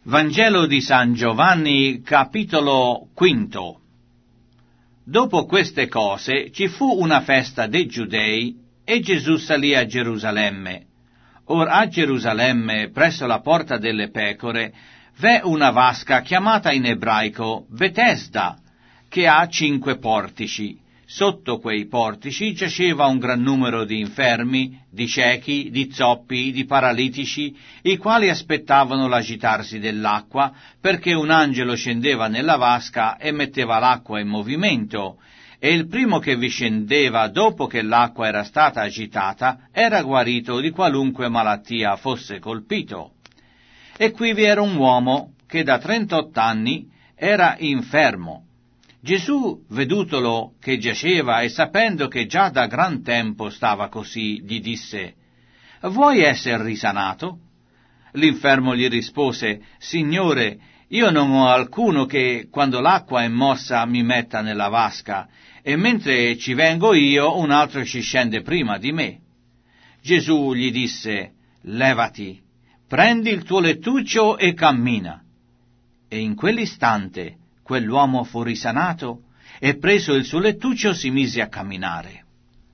Vangelo di San Giovanni, capitolo quinto. Dopo queste cose ci fu una festa dei Giudei e Gesù salì a Gerusalemme. Or a Gerusalemme, presso la porta delle pecore, v'è una vasca chiamata in ebraico Betesda, che ha 5 portici. Sotto quei portici giaceva un gran numero di infermi, di ciechi, di zoppi, di paralitici, i quali aspettavano l'agitarsi dell'acqua, perché un angelo scendeva nella vasca e metteva l'acqua in movimento, e il primo che vi scendeva dopo che l'acqua era stata agitata era guarito di qualunque malattia fosse colpito. E qui vi era un uomo che da 38 anni era infermo. Gesù, vedutolo che giaceva e sapendo che già da gran tempo stava così, gli disse: «Vuoi essere risanato?» L'infermo gli rispose: «Signore, io non ho alcuno che, quando l'acqua è mossa, mi metta nella vasca, e mentre ci vengo io, un altro ci scende prima di me». Gesù gli disse: «Levati, prendi il tuo lettuccio e cammina». E in quell'istante quell'uomo fu risanato e preso il suo lettuccio si mise a camminare.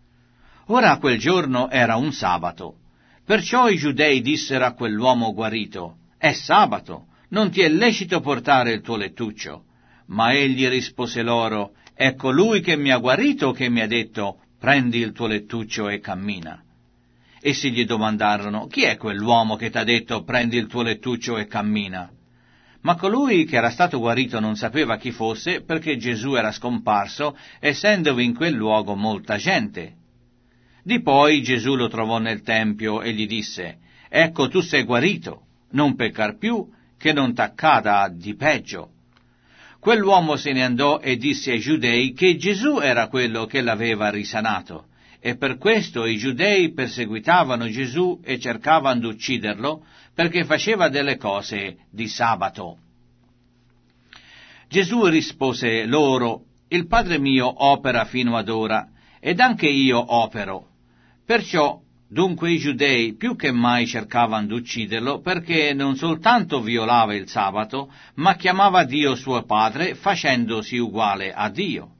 Ora quel giorno era un sabato, perciò i giudei dissero a quell'uomo guarito: «È sabato, non ti è lecito portare il tuo lettuccio». Ma egli rispose loro: «È colui che mi ha guarito che mi ha detto: prendi il tuo lettuccio e cammina». Essi gli domandarono: «Chi è quell'uomo che t'ha detto: prendi il tuo lettuccio e cammina?» Ma colui che era stato guarito non sapeva chi fosse, perché Gesù era scomparso, essendovi in quel luogo molta gente. Di poi Gesù lo trovò nel tempio e gli disse: «Ecco, tu sei guarito, non peccar più, che non t'accada di peggio». Quell'uomo se ne andò e disse ai giudei che Gesù era quello che l'aveva risanato, e per questo i giudei perseguitavano Gesù e cercavano di ucciderlo, perché faceva delle cose di sabato. Gesù rispose loro: «Il Padre mio opera fino ad ora, ed anche io opero». Perciò dunque i giudei più che mai cercavano di ucciderlo, perché non soltanto violava il sabato, ma chiamava Dio suo Padre, facendosi uguale a Dio.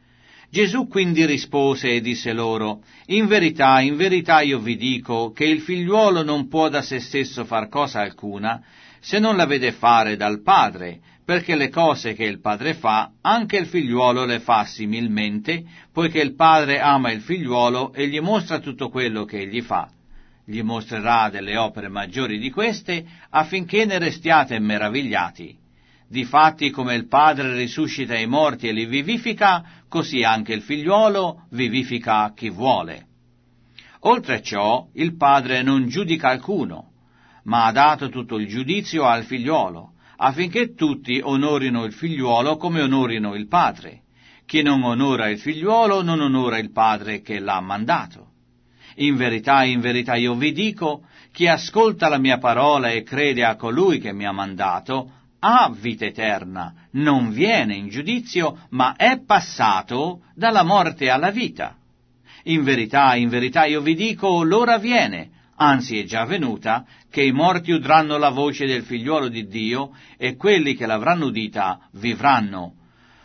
Gesù quindi rispose e disse loro: in verità io vi dico che il figliuolo non può da se stesso far cosa alcuna, se non la vede fare dal Padre, perché le cose che il Padre fa, anche il figliuolo le fa similmente, poiché il Padre ama il figliuolo e gli mostra tutto quello che egli fa. Gli mostrerà delle opere maggiori di queste, affinché ne restiate meravigliati. Difatti, come il Padre risuscita i morti e li vivifica, così anche il figliuolo vivifica chi vuole. Oltre a ciò, il Padre non giudica alcuno, ma ha dato tutto il giudizio al figliuolo, affinché tutti onorino il figliuolo come onorino il Padre. Chi non onora il figliuolo non onora il Padre che l'ha mandato. In verità io vi dico, chi ascolta la mia parola e crede a colui che mi ha mandato, ha vita eterna, non viene in giudizio, ma è passato dalla morte alla vita. In verità io vi dico, l'ora viene, anzi è già venuta, che i morti udranno la voce del figliuolo di Dio, e quelli che l'avranno udita vivranno.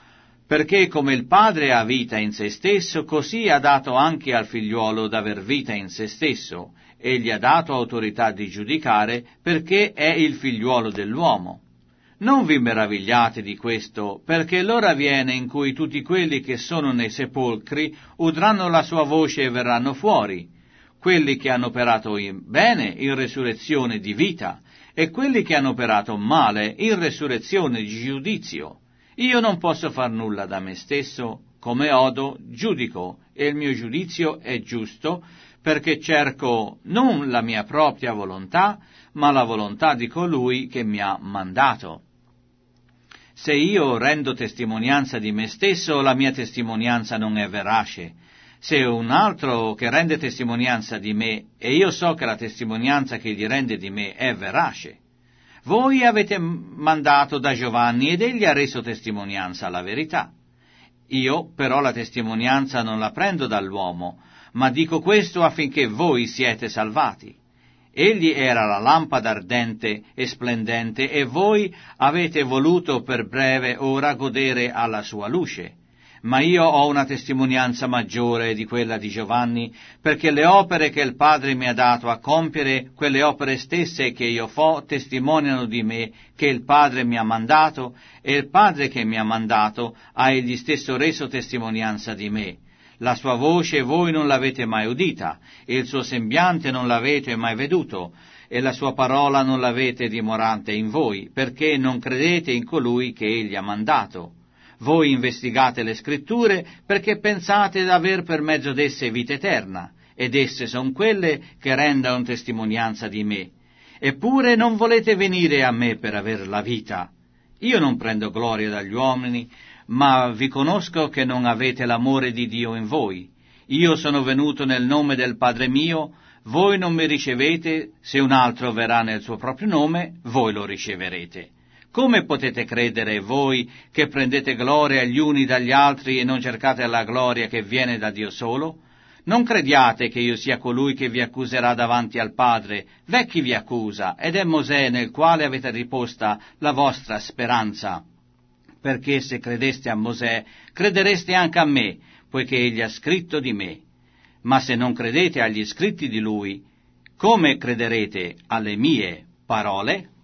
Perché come il Padre ha vita in se stesso, così ha dato anche al figliuolo d'aver vita in se stesso, e gli ha dato autorità di giudicare, perché è il figliuolo dell'uomo. Non vi meravigliate di questo, perché l'ora viene in cui tutti quelli che sono nei sepolcri udranno la sua voce e verranno fuori, quelli che hanno operato bene in resurrezione di vita, e quelli che hanno operato male in resurrezione di giudizio. Io non posso far nulla da me stesso, come odo, giudico, e il mio giudizio è giusto, perché cerco non la mia propria volontà, ma la volontà di colui che mi ha mandato. Se io rendo testimonianza di me stesso, la mia testimonianza non è verace. Se un altro che rende testimonianza di me, e io so che la testimonianza che egli rende di me è verace. Voi avete mandato da Giovanni ed egli ha reso testimonianza alla verità. Io però la testimonianza non la prendo dall'uomo, ma dico questo affinché voi siete salvati. Egli era la lampada ardente e splendente, e voi avete voluto per breve ora godere alla sua luce. Ma io ho una testimonianza maggiore di quella di Giovanni, perché le opere che il Padre mi ha dato a compiere, quelle opere stesse che io fo, testimoniano di me che il Padre mi ha mandato, e il Padre che mi ha mandato ha egli stesso reso testimonianza di me. La sua voce voi non l'avete mai udita, e il suo sembiante non l'avete mai veduto, e la sua parola non l'avete dimorante in voi, perché non credete in colui che egli ha mandato. Voi investigate le scritture perché pensate d'aver per mezzo d'esse vita eterna, ed esse son quelle che rendono testimonianza di me. Eppure non volete venire a me per aver la vita. Io non prendo gloria dagli uomini, ma vi conosco che non avete l'amore di Dio in voi. Io sono venuto nel nome del Padre mio, voi non mi ricevete, se un altro verrà nel suo proprio nome, voi lo riceverete. Come potete credere voi che prendete gloria gli uni dagli altri e non cercate la gloria che viene da Dio solo? Non crediate che io sia colui che vi accuserà davanti al Padre. V'è chi vi accusa, ed è Mosè nel quale avete riposta la vostra speranza. Perché se credeste a Mosè, credereste anche a me, poiché egli ha scritto di me. Ma se non credete agli scritti di lui, come crederete alle mie parole?